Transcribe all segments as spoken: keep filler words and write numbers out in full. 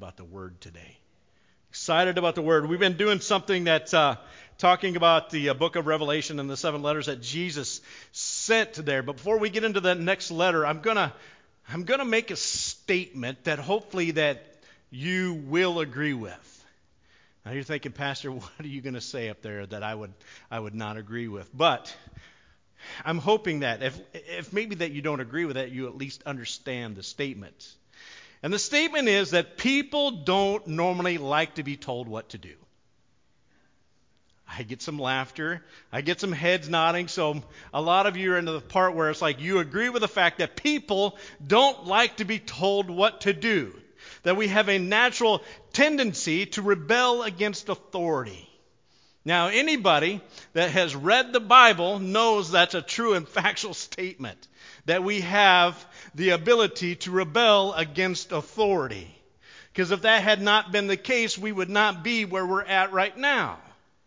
about the Word today. Excited about the Word. We've been doing something that's uh, talking about the uh, book of Revelation and the seven letters that Jesus sent there. But before we get into that next letter, I'm gonna I'm gonna make a statement that hopefully that you will agree with. Now you're thinking, Pastor, what are you going to say up there that I would I would not agree with? But I'm hoping that if if maybe that you don't agree with that, you at least understand the statement. And the statement is that people don't normally like to be told what to do. I get some laughter. I get some heads nodding. So a lot of you are into the part where it's like you agree with the fact that people don't like to be told what to do. That we have a natural tendency to rebel against authority. Now, anybody that has read the Bible knows that's a true and factual statement. That we have the ability to rebel against authority. Because if that had not been the case, we would not be where we're at right now.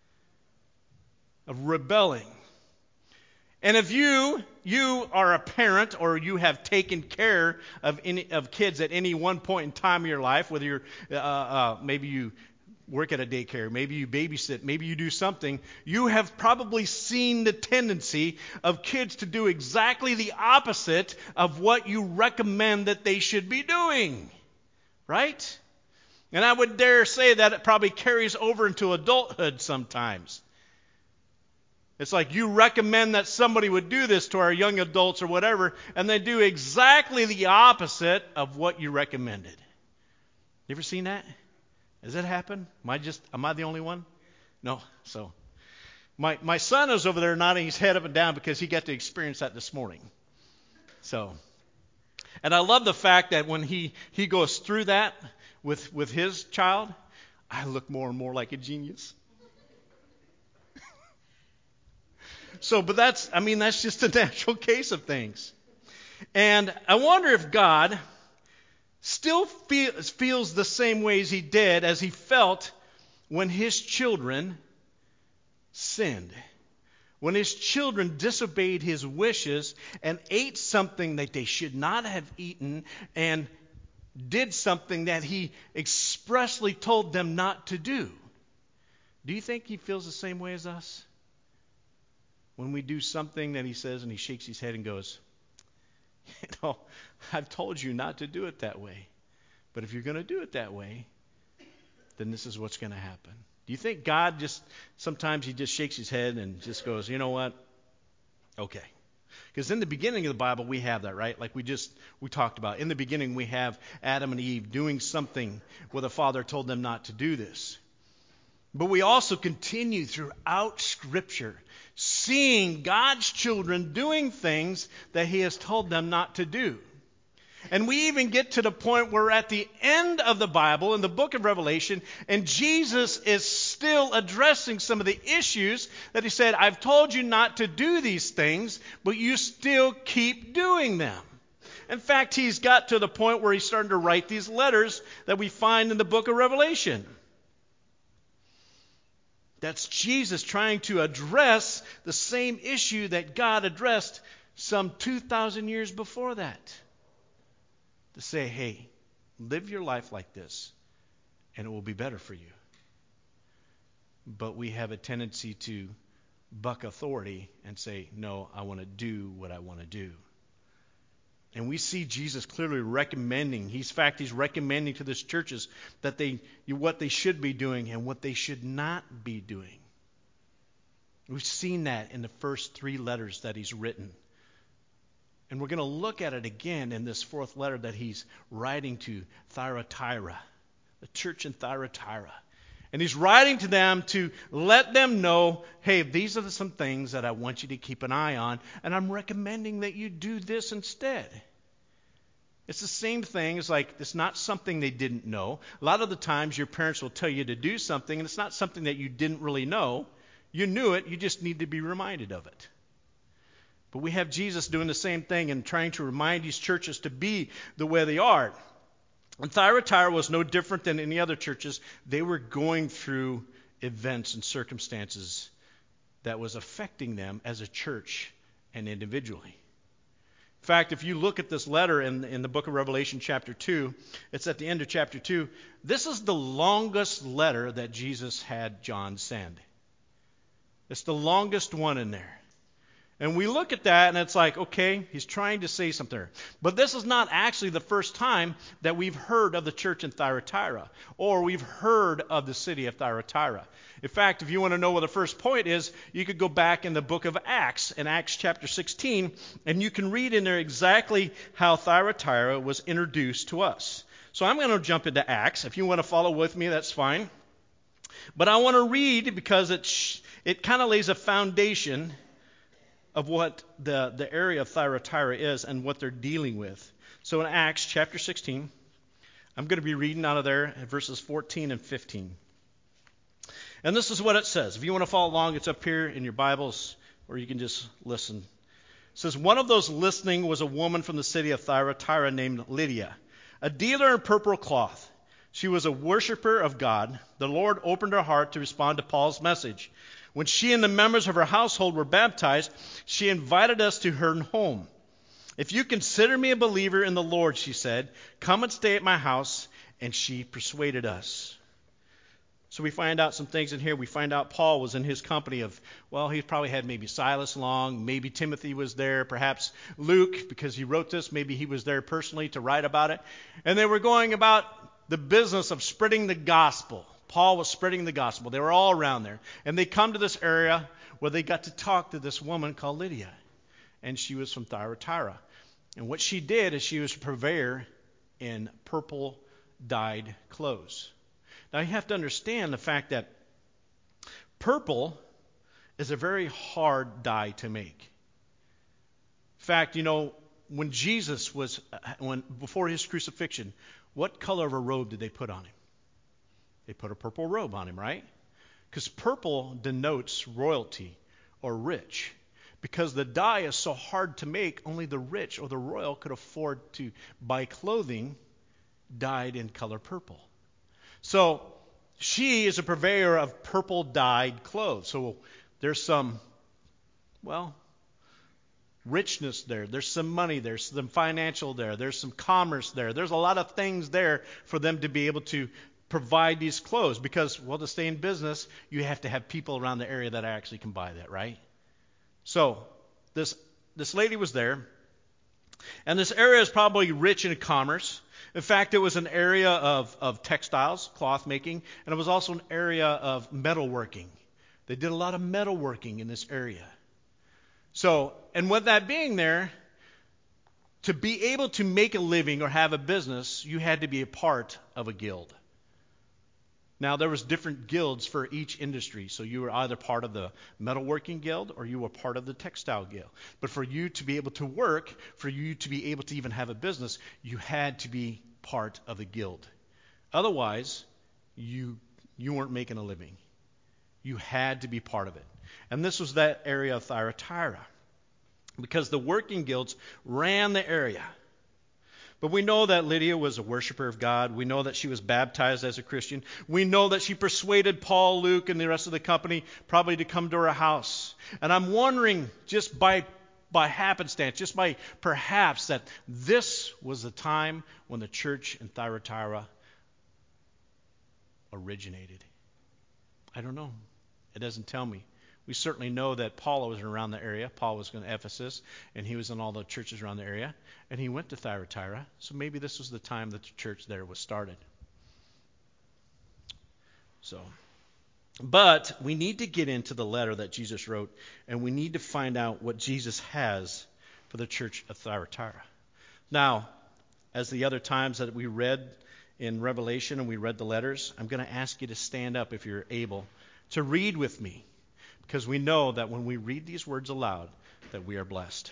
Of rebelling. And if you you are a parent or you have taken care of any of kids at any one point in time in your life, whether you're uh, uh, maybe you work at a daycare, maybe you babysit, maybe you do something, you have probably seen the tendency of kids to do exactly the opposite of what you recommend that they should be doing. Right? And I would dare say that it probably carries over into adulthood sometimes. It's like you recommend that somebody would do this to our young adults or whatever, and they do exactly the opposite of what you recommended. You ever seen that? Has that happened? Am I just am I the only one? No. So my my son is over there nodding his head up and down because he got to experience that this morning. So and I love the fact that when he, he goes through that with with his child, I look more and more like a genius. So, but that's, I mean, that's just a natural case of things. And I wonder if God still feel, feels the same way as he did, as he felt when his children sinned. When his children disobeyed his wishes and ate something that they should not have eaten and did something that he expressly told them not to do. Do you think he feels the same way as us? When we do something that he says and he shakes his head and goes, you know, I've told you not to do it that way. But if you're going to do it that way, then this is what's going to happen. Do you think God just, sometimes he just shakes his head and just goes, you know what? Okay. Because in the beginning of the Bible, we have that, right? Like we just, we talked about. In the beginning, we have Adam and Eve doing something where the Father told them not to do this. But we also continue throughout Scripture seeing God's children doing things that he has told them not to do. And we even get to the point where we're at the end of the Bible, in the book of Revelation, and Jesus is still addressing some of the issues that he said, I've told you not to do these things, but you still keep doing them. In fact, he's got to the point where he's starting to write these letters that we find in the book of Revelation. That's Jesus trying to address the same issue that God addressed some two thousand years before that. To say, hey, live your life like this, and it will be better for you. But we have a tendency to buck authority and say, no, I want to do what I want to do. And we see Jesus clearly recommending, he's, in fact, he's recommending to these churches that they what they should be doing and what they should not be doing. We've seen that in the first three letters that he's written. And we're going to look at it again in this fourth letter that he's writing to Thyatira, the church in Thyatira. And he's writing to them to let them know, hey, these are some things that I want you to keep an eye on, and I'm recommending that you do this instead. It's the same thing. It's like it's not something they didn't know. A lot of the times your parents will tell you to do something, and it's not something that you didn't really know. You knew it. You just need to be reminded of it. But we have Jesus doing the same thing and trying to remind these churches to be the way they are. And Thyatira was no different than any other churches. They were going through events and circumstances that was affecting them as a church and individually. In fact, if you look at this letter in, in the book of Revelation chapter two, it's at the end of chapter two. This is the longest letter that Jesus had John send. It's the longest one in there. And we look at that and it's like, okay, he's trying to say something there. But this is not actually the first time that we've heard of the church in Thyatira, or we've heard of the city of Thyatira. In fact, if you want to know what the first point is, you could go back in the book of Acts, in Acts chapter sixteen, and you can read in there exactly how Thyatira was introduced to us. So I'm going to jump into Acts. If you want to follow with me, that's fine. But I want to read because it, sh- it kind of lays a foundation of what the, the area of Thyatira is and what they're dealing with. So in Acts chapter sixteen, I'm going to be reading out of there at verses fourteen and fifteen. And this is what it says. If you want to follow along, it's up here in your Bibles, or you can just listen. It says, one of those listening was a woman from the city of Thyatira named Lydia, a dealer in purple cloth. She was a worshiper of God. The Lord opened her heart to respond to Paul's message. When she and the members of her household were baptized, she invited us to her home. If you consider me a believer in the Lord, she said, come and stay at my house. And she persuaded us. So we find out some things in here. We find out Paul was in his company of, well, he probably had maybe Silas along. Maybe Timothy was there. Perhaps Luke, because he wrote this. Maybe he was there personally to write about it. And they were going about the business of spreading the gospel. Paul was spreading the gospel. They were all around there. And they come to this area where they got to talk to this woman called Lydia. And she was from Thyatira. And what she did is she was a purveyor in purple dyed clothes. Now you have to understand the fact that purple is a very hard dye to make. In fact, you know, when Jesus was, when before his crucifixion, what color of a robe did they put on him? They put a purple robe on him, right? Because purple denotes royalty or rich. Because the dye is so hard to make, only the rich or the royal could afford to buy clothing dyed in color purple. So she is a purveyor of purple dyed clothes. So there's some, well, richness there. There's some money there. There's some financial there. There's some commerce there. There's a lot of things there for them to be able to provide these clothes. Because, well, to stay in business, you have to have people around the area that actually can buy that, right? So this this lady was there. And this area is probably rich in commerce. In fact, it was an area of, of textiles, cloth making, and it was also an area of metalworking. They did a lot of metalworking in this area. So, and with that being there, to be able to make a living or have a business, you had to be a part of a guild. Now, there was different guilds for each industry. So you were either part of the metalworking guild or you were part of the textile guild. But for you to be able to work, for you to be able to even have a business, you had to be part of the guild. Otherwise, you you weren't making a living. You had to be part of it. And this was that area of Thyatira. Because the working guilds ran the area. But we know that Lydia was a worshiper of God. We know that she was baptized as a Christian. We know that she persuaded Paul, Luke, and the rest of the company probably to come to her house. And I'm wondering, just by by happenstance, just by perhaps, that this was the time when the church in Thyatira originated. I don't know. It doesn't tell me. We certainly know that Paul was around the area. Paul was going to Ephesus, and he was in all the churches around the area. And he went to Thyatira, so maybe this was the time that the church there was started. So, but we need to get into the letter that Jesus wrote, and we need to find out what Jesus has for the church of Thyatira. Now, as the other times that we read in Revelation and we read the letters, I'm going to ask you to stand up if you're able to read with me. Because we know that when we read these words aloud, that we are blessed.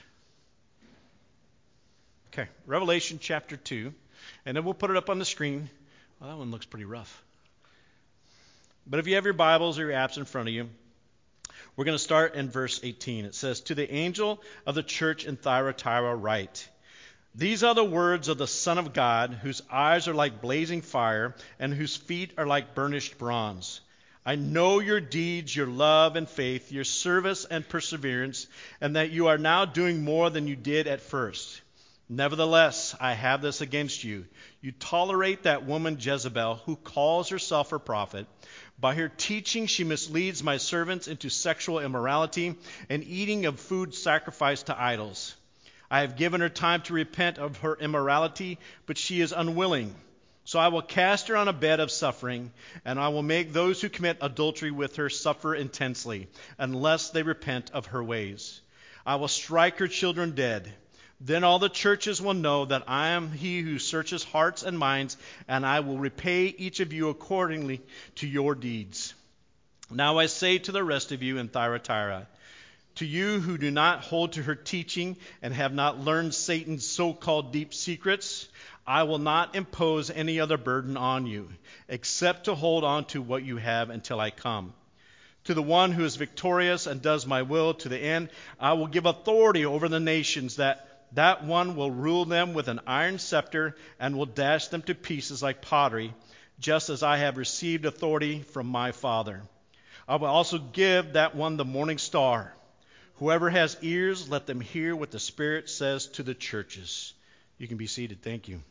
Okay, Revelation chapter two. And then we'll put it up on the screen. Well, that one looks pretty rough. But if you have your Bibles or your apps in front of you, we're going to start in verse eighteen. It says, to the angel of the church in Thyatira write, these are the words of the Son of God, whose eyes are like blazing fire, and whose feet are like burnished bronze. I know your deeds, your love and faith, your service and perseverance, and that you are now doing more than you did at first. Nevertheless, I have this against you. You tolerate that woman Jezebel, who calls herself a prophet. By her teaching, she misleads my servants into sexual immorality and eating of food sacrificed to idols. I have given her time to repent of her immorality, but she is unwilling. So I will cast her on a bed of suffering, and I will make those who commit adultery with her suffer intensely, unless they repent of her ways. I will strike her children dead. Then all the churches will know that I am he who searches hearts and minds, and I will repay each of you accordingly to your deeds. Now I say to the rest of you in Thyatira, to you who do not hold to her teaching and have not learned Satan's so-called deep secrets, I will not impose any other burden on you, except to hold on to what you have until I come. To the one who is victorious and does my will to the end, I will give authority over the nations, that that one will rule them with an iron scepter and will dash them to pieces like pottery, just as I have received authority from my Father. I will also give that one the morning star. Whoever has ears, let them hear what the Spirit says to the churches. You can be seated. Thank you.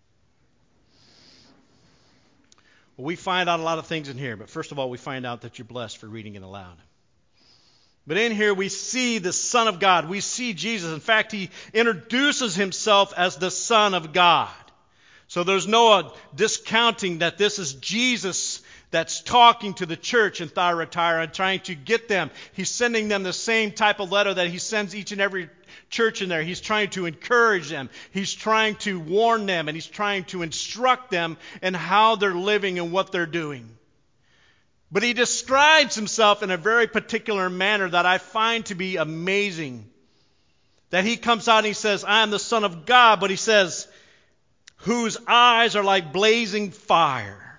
Well, we find out a lot of things in here, but first of all, we find out that you're blessed for reading it aloud. But in here we see the Son of God. We see Jesus. In fact, he introduces himself as the Son of God. So there's no uh, discounting that this is Jesus that's talking to the church in Thyatira and trying to get them. He's sending them the same type of letter that he sends each and every church in there. He's trying to encourage them. He's trying to warn them, and he's trying to instruct them in how they're living and what they're doing. But he describes himself in a very particular manner that I find to be amazing. That he comes out and he says, I am the Son of God, but he says, whose eyes are like blazing fire.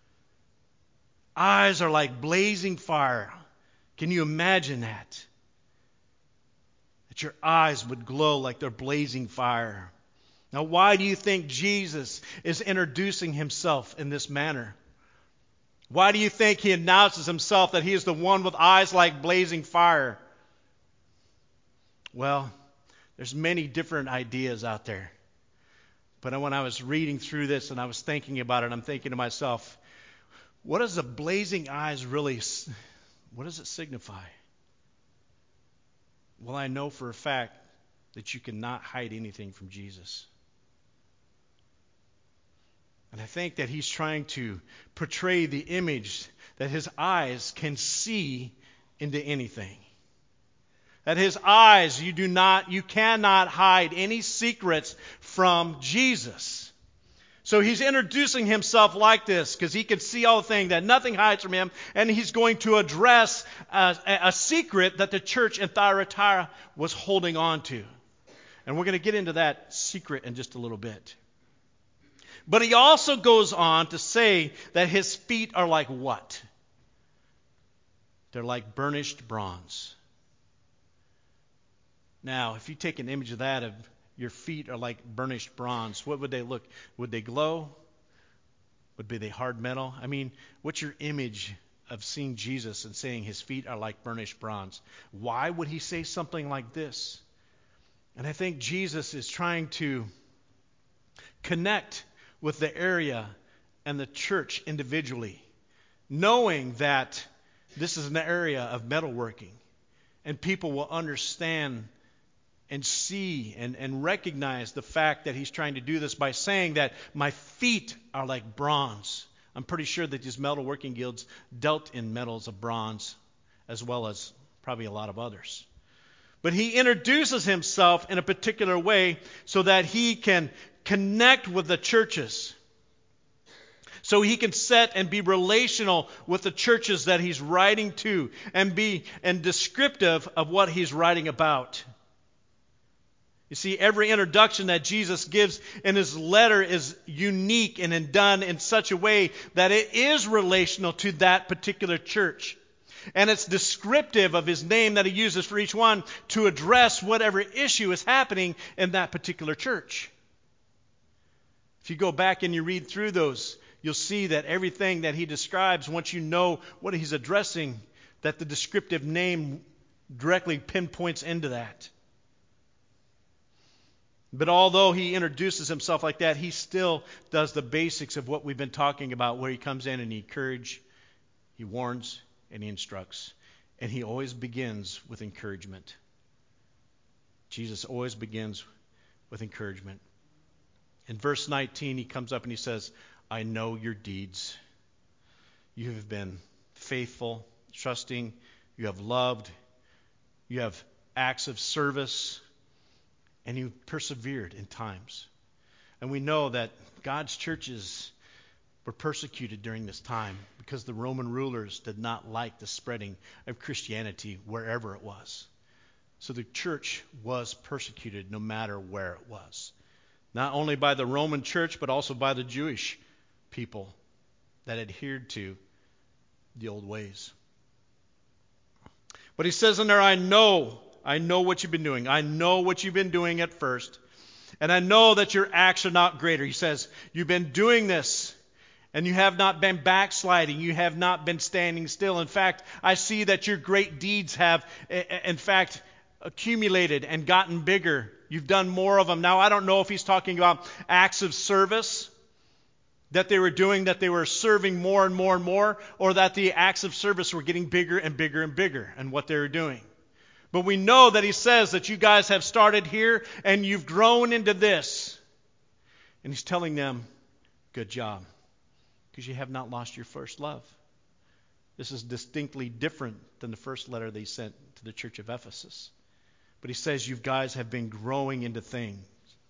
Eyes are like blazing fire. Can you imagine that? That your eyes would glow like they're blazing fire. Now, why do you think Jesus is introducing himself in this manner? Why do you think he announces himself that he is the one with eyes like blazing fire? Well, there's many different ideas out there. But when I was reading through this and I was thinking about it, I'm thinking to myself, what does the blazing eyes really, what does it signify? Well, I know for a fact that you cannot hide anything from Jesus. And I think that he's trying to portray the image that his eyes can see into anything. That his eyes, you do not, you cannot hide any secrets from Jesus. So he's introducing himself like this because he can see all things, that nothing hides from him, and he's going to address a, a secret that the church in Thyatira was holding on to. And we're going to get into that secret in just a little bit. But he also goes on to say that his feet are like what? They're like burnished bronze. Now, if you take an image of that, of your feet are like burnished bronze, what would they look? Would they glow? Would be they hard metal? I mean, what's your image of seeing Jesus and saying his feet are like burnished bronze? Why would he say something like this? And I think Jesus is trying to connect with the area and the church individually, knowing that this is an area of metalworking, and people will understand and see and, and recognize the fact that he's trying to do this by saying that my feet are like bronze. I'm pretty sure that these metalworking guilds dealt in metals of bronze as well as probably a lot of others. But he introduces himself in a particular way so that he can connect with the churches. So he can set and be relational with the churches that he's writing to and be and descriptive of what he's writing about. You see, every introduction that Jesus gives in his letter is unique and done in such a way that it is relational to that particular church. And it's descriptive of his name that he uses for each one to address whatever issue is happening in that particular church. If you go back and you read through those, you'll see that everything that he describes, once you know what he's addressing, that the descriptive name directly pinpoints into that. But although he introduces himself like that, he still does the basics of what we've been talking about, where he comes in and he encourages, he warns, and he instructs. And he always begins with encouragement. Jesus always begins with encouragement. In verse nineteen, he comes up and he says, I know your deeds. You have been faithful, trusting, you have loved, you have acts of service, and you persevered in times. And we know that God's churches were persecuted during this time because the Roman rulers did not like the spreading of Christianity wherever it was. So the church was persecuted no matter where it was. Not only by the Roman church, but also by the Jewish people that adhered to the old ways. But he says in there, I know, I know what you've been doing. I know what you've been doing at first. And I know that your acts are not greater. He says, you've been doing this, and you have not been backsliding. You have not been standing still. In fact, I see that your great deeds have, in fact, accumulated and gotten bigger. You've done more of them. Now, I don't know if he's talking about acts of service that they were doing, that they were serving more and more and more, or that the acts of service were getting bigger and bigger and bigger in what they were doing. But we know that he says that you guys have started here and you've grown into this. And he's telling them, good job, because you have not lost your first love. This is distinctly different than the first letter they sent to the church of Ephesus. But he says you guys have been growing into things.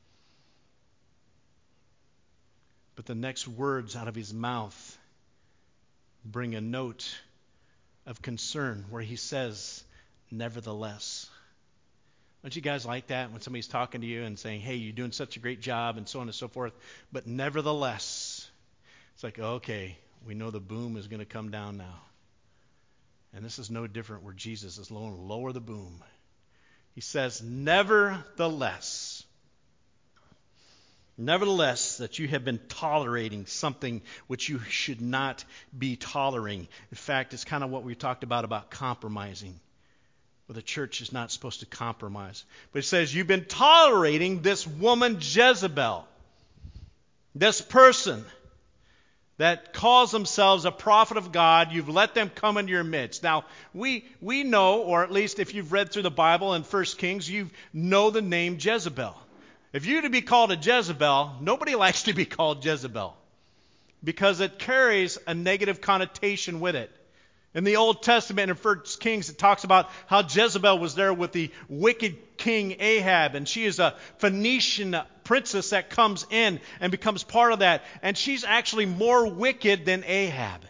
But the next words out of his mouth bring a note of concern where he says, nevertheless. Don't you guys like that when somebody's talking to you and saying, hey, you're doing such a great job and so on and so forth, but nevertheless. It's like, okay, we know the boom is going to come down now. And this is no different where Jesus is going to lower the boom. He says, nevertheless, nevertheless, that you have been tolerating something which you should not be tolerating. In fact, it's kind of what we talked about, about compromising. Well, the church is not supposed to compromise. But it says, you've been tolerating this woman Jezebel, this person that calls themselves a prophet of God. You've let them come into your midst. Now, we we know, or at least if you've read through the Bible in First Kings, you know the name Jezebel. If you're to be called a Jezebel, nobody likes to be called Jezebel because it carries a negative connotation with it. In the Old Testament, in First Kings, it talks about how Jezebel was there with the wicked king Ahab, and she is a Phoenician princess that comes in and becomes part of that, and she's actually more wicked than Ahab.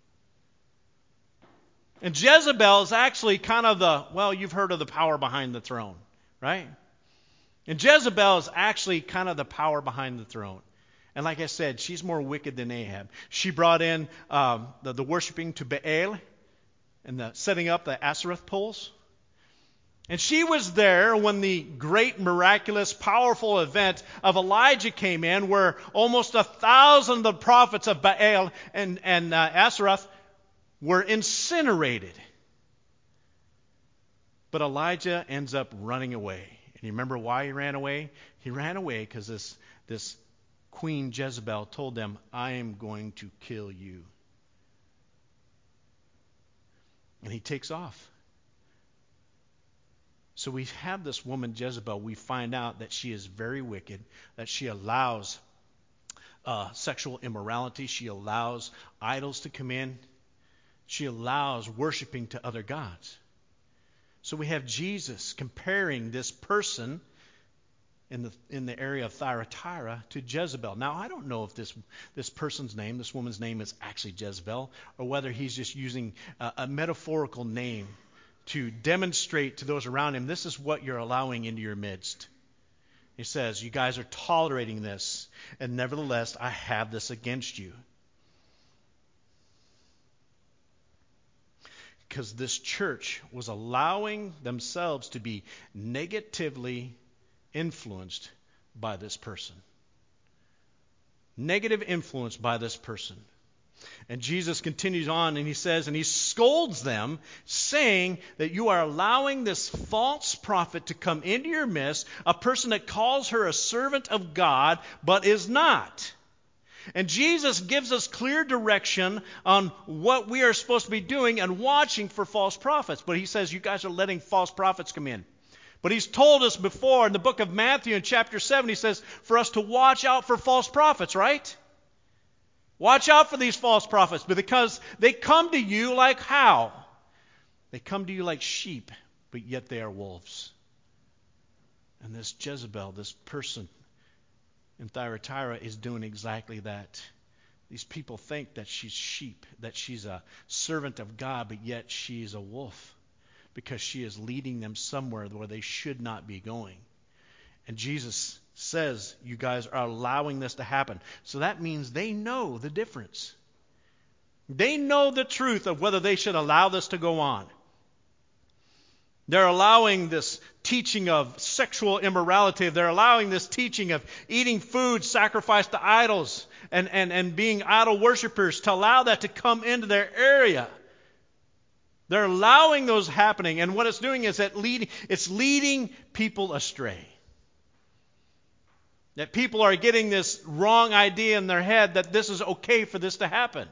And Jezebel is actually kind of the, well, you've heard of the power behind the throne, right? And Jezebel is actually kind of the power behind the throne. And like I said, she's more wicked than Ahab. She brought in um, the, the worshiping to Baal and the setting up the Ashereth poles. And she was there when the great, miraculous, powerful event of Elijah came in, where almost a thousand of the prophets of Baal and, and uh, Ashereth were incinerated. But Elijah ends up running away. And you remember why he ran away? He ran away because this, this Queen Jezebel told them, I am going to kill you. And he takes off. So we have this woman Jezebel. We find out that she is very wicked, that she allows uh, sexual immorality. She allows idols to come in. She allows worshiping to other gods. So we have Jesus comparing this person in the in the area of Thyatira to Jezebel. Now, I don't know if this this person's name, this woman's name, is actually Jezebel, or whether he's just using a, a metaphorical name to demonstrate to those around him, this is what you're allowing into your midst. He says, you guys are tolerating this, and nevertheless, I have this against you. Because this church was allowing themselves to be negatively influenced by this person. Negative influence by this person. And Jesus continues on and he says, and he scolds them, saying that you are allowing this false prophet to come into your midst, a person that calls her a servant of God, but is not. And Jesus gives us clear direction on what we are supposed to be doing and watching for false prophets. But he says, you guys are letting false prophets come in. But he's told us before in the book of Matthew in chapter seven, he says for us to watch out for false prophets, right? Watch out for these false prophets, because they come to you like how? They come to you like sheep, but yet they are wolves. And this Jezebel, this person in Thyatira, is doing exactly that. These people think that she's sheep, that she's a servant of God, but yet she's a wolf, because she is leading them somewhere where they should not be going. And Jesus says you guys are allowing this to happen. So that means they know the difference. They know the truth of whether they should allow this to go on. They're allowing this teaching of sexual immorality. They're allowing this teaching of eating food sacrificed to idols and, and, and being idol worshipers, to allow that to come into their area. They're allowing those happening. And what it's doing is that leading, it's leading people astray. That people are getting this wrong idea in their head that this is okay for this to happen.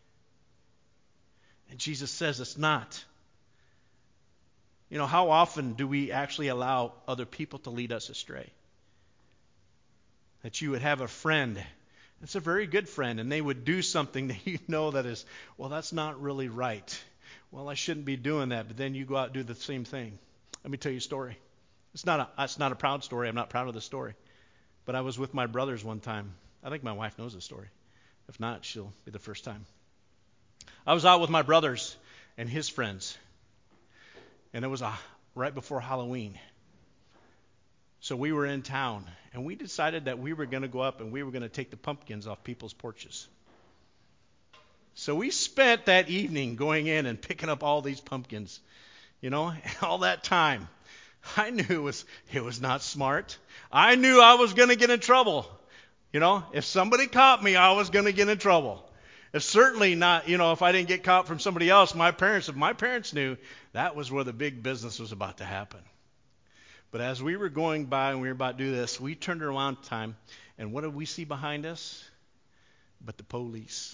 And Jesus says it's not. You know, how often do we actually allow other people to lead us astray? That you would have a friend, it's a very good friend, and they would do something that you know that is, well, that's not really right. Well, I shouldn't be doing that, but then you go out and do the same thing. Let me tell you a story. It's not a, it's not a proud story. I'm not proud of the story. But I was with my brothers one time. I think my wife knows the story. If not, she'll be the first time. I was out with my brothers and his friends. And it was a, right before Halloween. So we were in town. And we decided that we were going to go up and we were going to take the pumpkins off people's porches. So we spent that evening going in and picking up all these pumpkins. You know, all that time. I knew it was, it was not smart. I knew I was going to get in trouble. You know, if somebody caught me, I was going to get in trouble. It's certainly not, you know, if I didn't get caught from somebody else, my parents, if my parents knew, that was where the big business was about to happen. But as we were going by and we were about to do this, we turned around time, and what did we see behind us? But the police.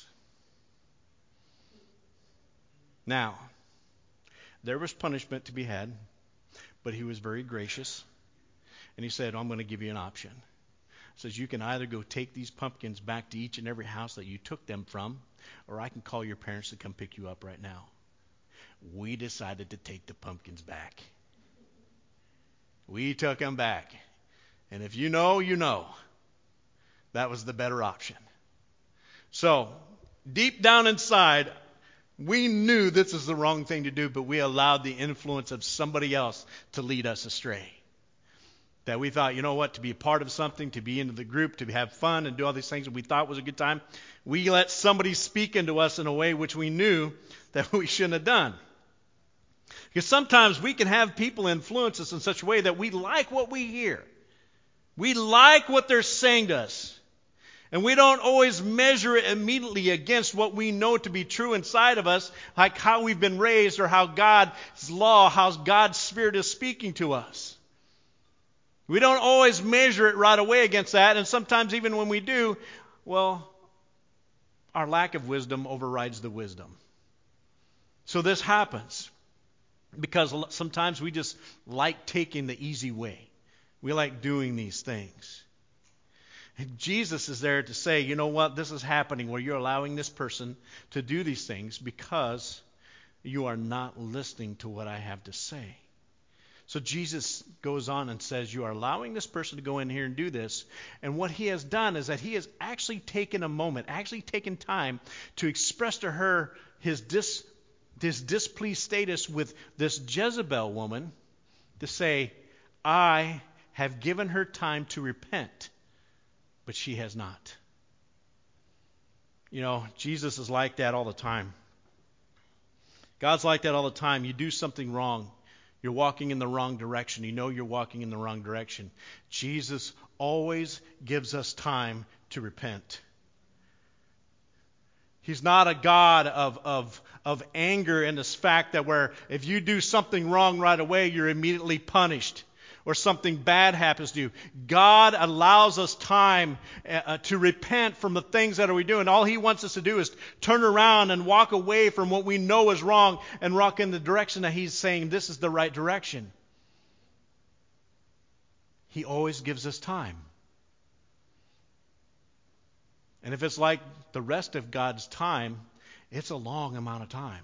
Now, there was punishment to be had. But he was very gracious. And he said, I'm going to give you an option. He says, you can either go take these pumpkins back to each and every house that you took them from, or I can call your parents to come pick you up right now. We decided to take the pumpkins back. We took them back. And if you know, you know. That was the better option. So, deep down inside, we knew this is the wrong thing to do, but we allowed the influence of somebody else to lead us astray. That we thought, you know what, to be a part of something, to be into the group, to have fun and do all these things that we thought was a good time, we let somebody speak into us in a way which we knew that we shouldn't have done. Because sometimes we can have people influence us in such a way that we like what we hear. We like what they're saying to us. And we don't always measure it immediately against what we know to be true inside of us, like how we've been raised or how God's law, how God's Spirit is speaking to us. We don't always measure it right away against that, and sometimes even when we do, well, our lack of wisdom overrides the wisdom. So this happens because sometimes we just like taking the easy way. We like doing these things. And Jesus is there to say, you know what, this is happening where you're allowing this person to do these things because you are not listening to what I have to say. So Jesus goes on and says, you are allowing this person to go in here and do this. And what he has done is that he has actually taken a moment, actually taken time to express to her his, dis, his displeased status with this Jezebel woman, to say, I have given her time to repent. But she has not. You know, Jesus is like that all the time. God's like that all the time. You do something wrong. You're walking in the wrong direction. You know you're walking in the wrong direction. Jesus always gives us time to repent. He's not a God of, of, of anger in this fact that where if you do something wrong right away, you're immediately punished or something bad happens to you. God allows us time uh, to repent from the things that we do. And all He wants us to do is turn around and walk away from what we know is wrong and walk in the direction that He's saying this is the right direction. He always gives us time. And if it's like the rest of God's time, it's a long amount of time.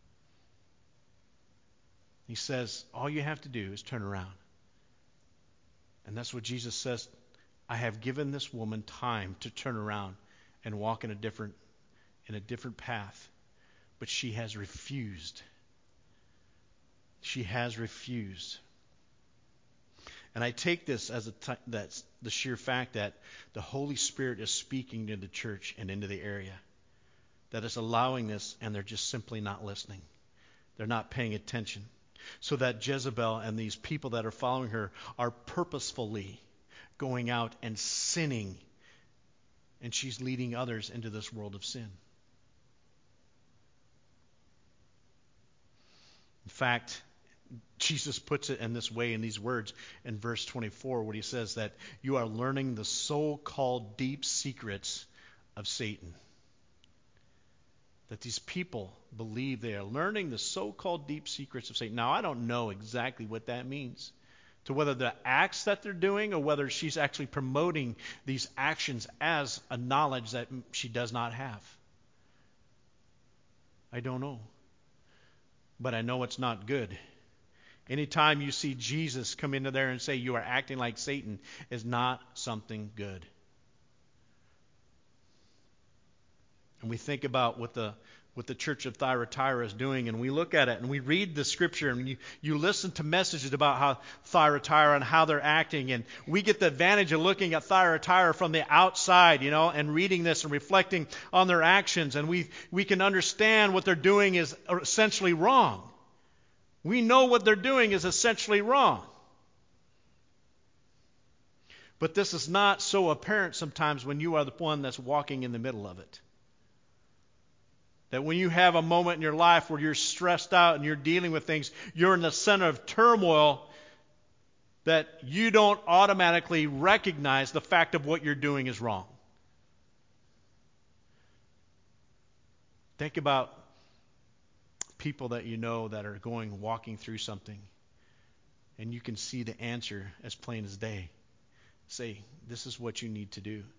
He says, all you have to do is turn around. And that's what Jesus says. I have given this woman time to turn around and walk in a different, in a different path. But she has refused. She has refused. And I take this as a t- that's the sheer fact that the Holy Spirit is speaking to the church and into the area. That is allowing this, and they're just simply not listening. They're not paying attention. So that Jezebel and these people that are following her are purposefully going out and sinning. And she's leading others into this world of sin. In fact, Jesus puts it in this way, in these words, in verse twenty-four, where He says that you are learning the so-called deep secrets of Satan. That these people believe they are learning the so-called deep secrets of Satan. Now, I don't know exactly what that means, to whether the acts that they're doing or whether she's actually promoting these actions as a knowledge that she does not have. I don't know. But I know it's not good. Anytime you see Jesus come into there and say you are acting like Satan is not something good. And we think about what the what the church of Thyatira is doing, and we look at it and we read the scripture, and you, you listen to messages about how Thyatira and how they're acting, and we get the advantage of looking at Thyatira from the outside, you know, and reading this and reflecting on their actions, and we we can understand what they're doing is essentially wrong. We know what they're doing is essentially wrong. But this is not so apparent sometimes when you are the one that's walking in the middle of it. That when you have a moment in your life where you're stressed out and you're dealing with things, you're in the center of turmoil, that you don't automatically recognize the fact of what you're doing is wrong. Think about people that you know that are going, walking through something, and you can see the answer as plain as day. Say, this is what you need to do.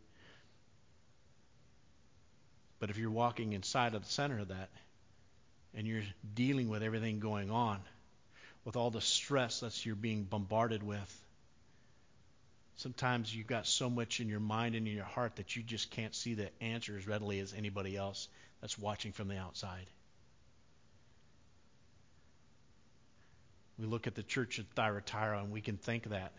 But if you're walking inside of the center of that, and you're dealing with everything going on, with all the stress that you're being bombarded with, sometimes you've got so much in your mind and in your heart that you just can't see the answer as readily as anybody else that's watching from the outside. We look at the church of Thyatira and we can think that.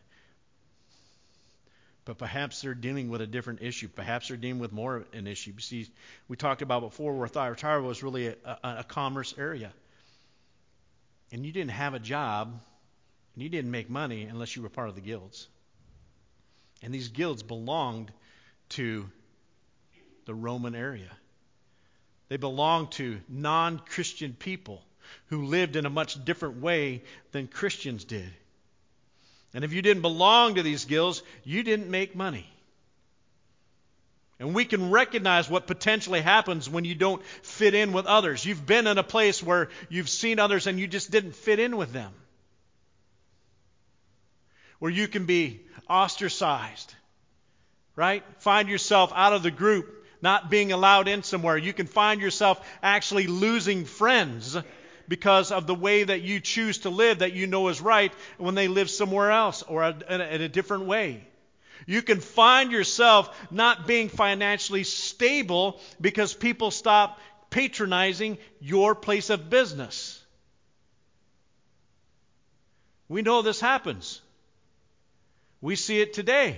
But perhaps they're dealing with a different issue. Perhaps they're dealing with more of an issue. See, we talked about before where Thyatira was really a, a, a commerce area. And you didn't have a job, and you didn't make money unless you were part of the guilds. And these guilds belonged to the Roman area. They belonged to non-Christian people who lived in a much different way than Christians did. And if you didn't belong to these guilds, you didn't make money. And we can recognize what potentially happens when you don't fit in with others. You've been in a place where you've seen others and you just didn't fit in with them. Where you can be ostracized, right? Find yourself out of the group, not being allowed in somewhere. You can find yourself actually losing friends because of the way that you choose to live that you know is right when they live somewhere else or in a, in a different way. You can find yourself not being financially stable because people stop patronizing your place of business. We know this happens. We see it today.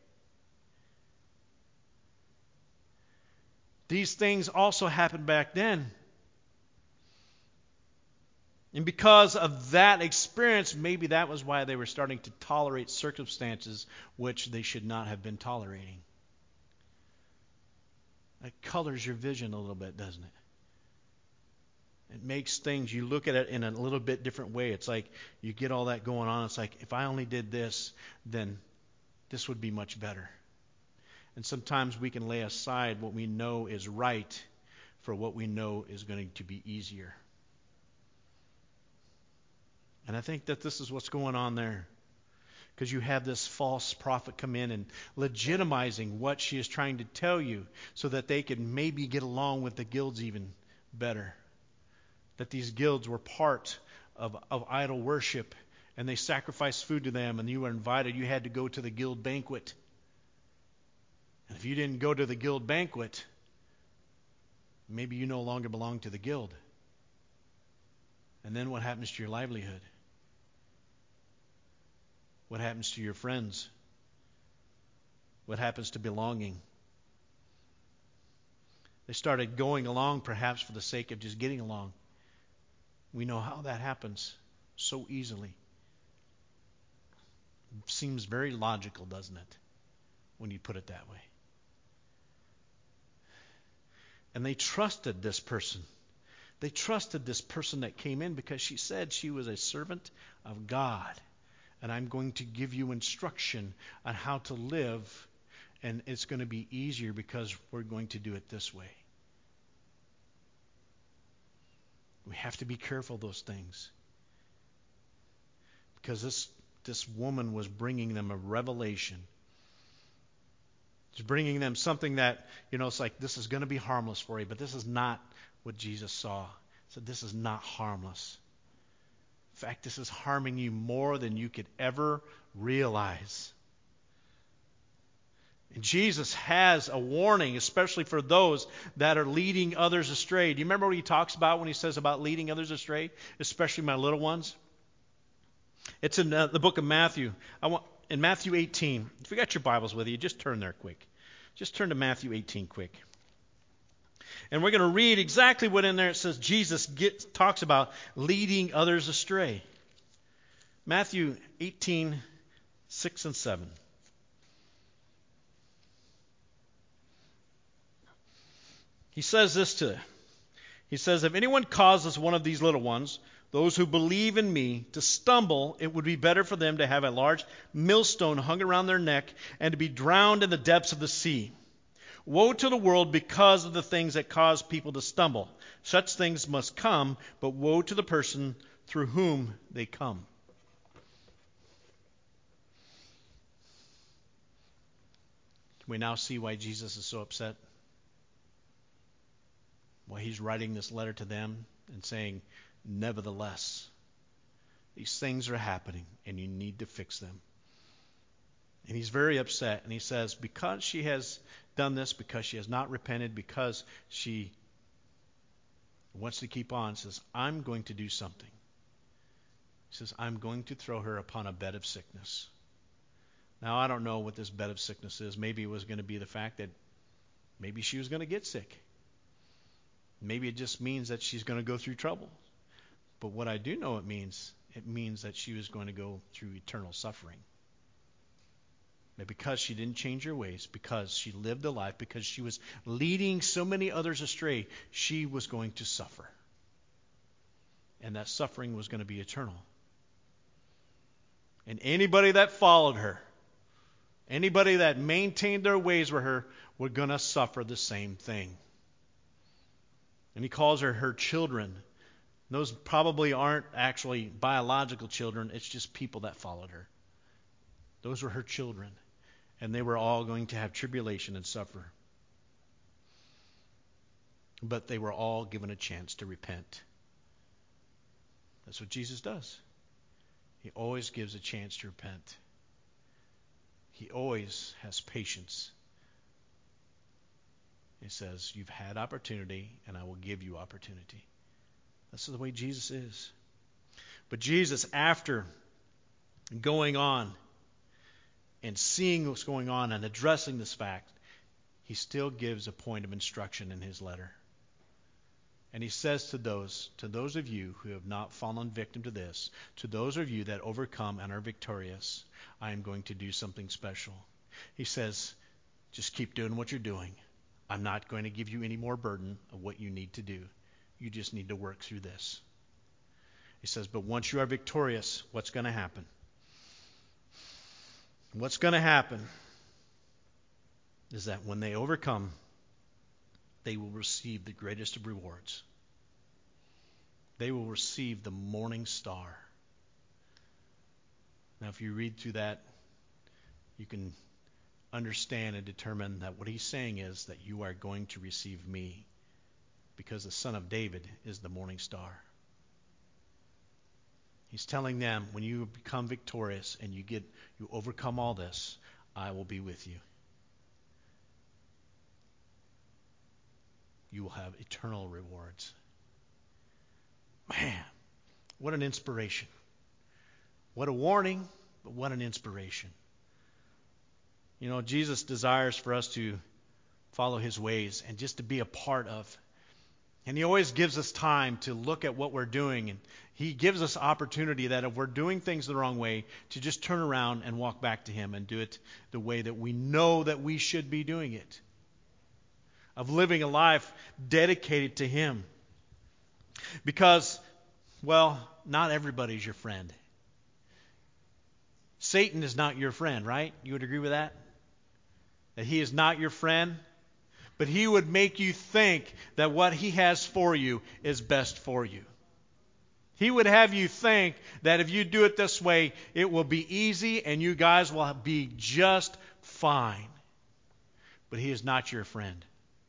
These things also happened back then. And because of that experience, maybe that was why they were starting to tolerate circumstances which they should not have been tolerating. It colors your vision a little bit, doesn't it? It makes things, you look at it in a little bit different way. It's like you get all that going on. It's like, if I only did this, then this would be much better. And sometimes we can lay aside what we know is right for what we know is going to be easier. And I think that this is what's going on there. Because you have this false prophet come in and legitimizing what she is trying to tell you so that they could maybe get along with the guilds even better. That these guilds were part of, of idol worship, and they sacrificed food to them, and you were invited. You had to go to the guild banquet. And if you didn't go to the guild banquet, maybe you no longer belong to the guild. And then what happens to your livelihood? What happens to your friends? What happens to belonging? They started going along perhaps for the sake of just getting along. We know how that happens so easily. It seems very logical, doesn't it, when you put it that way? And they trusted this person. They trusted this person that came in because she said she was a servant of God. And I'm going to give you instruction on how to live, and it's going to be easier because we're going to do it this way. We have to be careful of those things. Because this, this woman was bringing them a revelation. She's bringing them something that, you know, it's like, this is going to be harmless for you, but this is not what Jesus saw. He said, this is not harmless. In fact, this is harming you more than you could ever realize. And Jesus has a warning, especially for those that are leading others astray. Do you remember what he talks about when he says about leading others astray, especially my little ones? It's in uh, the book of Matthew. I want in Matthew eighteen. If you got your Bibles with you, just turn there quick. Just turn to Matthew eighteen quick. And we're going to read exactly what in there it says Jesus gets, talks about leading others astray. Matthew eighteen, six and seven. He says this to, he says, if anyone causes one of these little ones, those who believe in me, to stumble, it would be better for them to have a large millstone hung around their neck and to be drowned in the depths of the sea. Woe to the world because of the things that cause people to stumble. Such things must come, but woe to the person through whom they come. Can we now see why Jesus is so upset? Why he's writing this letter to them and saying, nevertheless, these things are happening and you need to fix them. And he's very upset, and he says, because she has done this, because she has not repented, because she wants to keep on, says, I'm going to do something. He says, I'm going to throw her upon a bed of sickness. Now, I don't know what this bed of sickness is. Maybe it was going to be the fact that maybe she was going to get sick. Maybe it just means that she's going to go through trouble. But what I do know it means, it means that she was going to go through eternal suffering. But because she didn't change her ways, because she lived a life, because she was leading so many others astray, she was going to suffer. And that suffering was going to be eternal. And anybody that followed her, anybody that maintained their ways with her, were going to suffer the same thing. And he calls her her children. Those probably aren't actually biological children. It's just people that followed her. Those were her children. And they were all going to have tribulation and suffer. But they were all given a chance to repent. That's what Jesus does. He always gives a chance to repent. He always has patience. He says, you've had opportunity, and I will give you opportunity. That's the way Jesus is. But Jesus, after going on and seeing what's going on and addressing this fact, he still gives a point of instruction in his letter. And he says to those, to those of you who have not fallen victim to this, to those of you that overcome and are victorious, I am going to do something special. He says, just keep doing what you're doing. I'm not going to give you any more burden of what you need to do. You just need to work through this. He says, but once you are victorious, what's going to happen? What's going to happen is that when they overcome, they will receive the greatest of rewards. They will receive the morning star. Now, if you read through that, you can understand and determine that what he's saying is that you are going to receive me, because the Son of David is the morning star. He's telling them, when you become victorious and you get you overcome all this, I will be with you. You will have eternal rewards. Man, what an inspiration. What a warning, but what an inspiration. You know, Jesus desires for us to follow his ways and just to be a part of. And he always gives us time to look at what we're doing. And he gives us opportunity that if we're doing things the wrong way, to just turn around and walk back to him and do it the way that we know that we should be doing it. Of living a life dedicated to him. Because, well, not everybody's your friend. Satan is not your friend, right? You would agree with that? That he is not your friend? But he would make you think that what he has for you is best for you. He would have you think that if you do it this way, it will be easy and you guys will be just fine. But he is not your friend.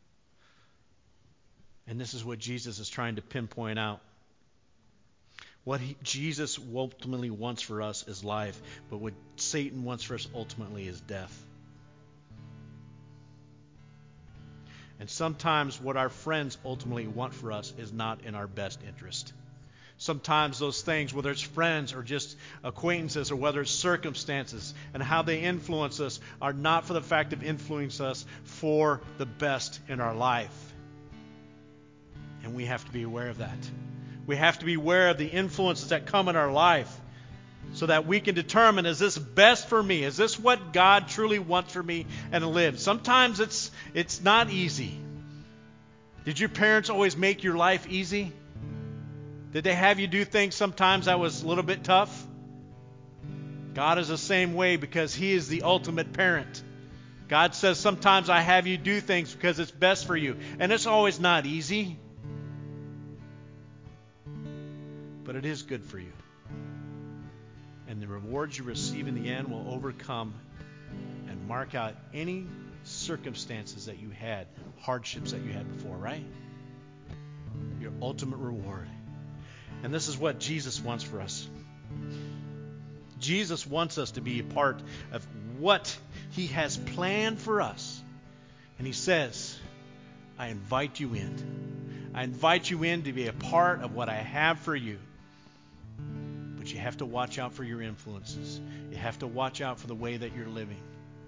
And this is what Jesus is trying to pinpoint out. What he, Jesus ultimately wants for us is life, but what Satan wants for us ultimately is death. And sometimes what our friends ultimately want for us is not in our best interest. Sometimes those things, whether it's friends or just acquaintances or whether it's circumstances and how they influence us, are not for the fact of influencing us for the best in our life. And we have to be aware of that. We have to be aware of the influences that come in our life so that we can determine, is this best for me? Is this what God truly wants for me and to live? Sometimes it's it's not easy. Did your parents always make your life easy? Did they have you do things sometimes that was a little bit tough? God is the same way because he is the ultimate parent. God says sometimes I have you do things because it's best for you. And it's always not easy. But it is good for you. And the rewards you receive in the end will overcome and mark out any circumstances that you had, hardships that you had before, right? Your ultimate reward. And this is what Jesus wants for us. Jesus wants us to be a part of what he has planned for us. And he says, I invite you in. I invite you in to be a part of what I have for you. But you have to watch out for your influences. You have to watch out for the way that you're living.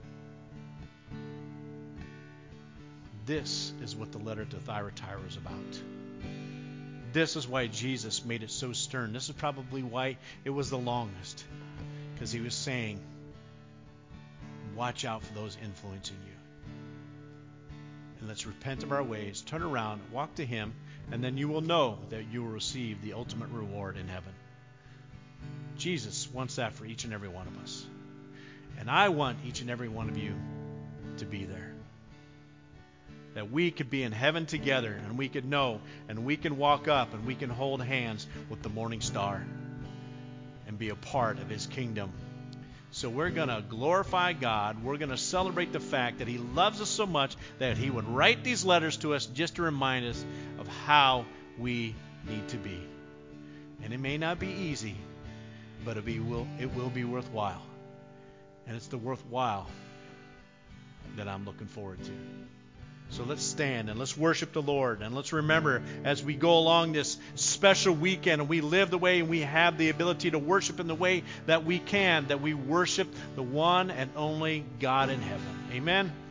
This is what the letter to Thyatira is about. This is why Jesus made it so stern. This is probably why it was the longest. Because he was saying, watch out for those influencing you. And let's repent of our ways, turn around, walk to him, and then you will know that you will receive the ultimate reward in heaven. Jesus wants that for each and every one of us. And I want each and every one of you to be there. That we could be in heaven together and we could know and we can walk up and we can hold hands with the morning star and be a part of his kingdom. So we're going to glorify God. We're going to celebrate the fact that he loves us so much that he would write these letters to us just to remind us of how we need to be. And it may not be easy, but it, be, will, it will be worthwhile. And it's the worthwhile that I'm looking forward to. So let's stand and let's worship the Lord. And let's remember as we go along this special weekend and we live the way and we have the ability to worship in the way that we can, that we worship the one and only God in heaven. Amen.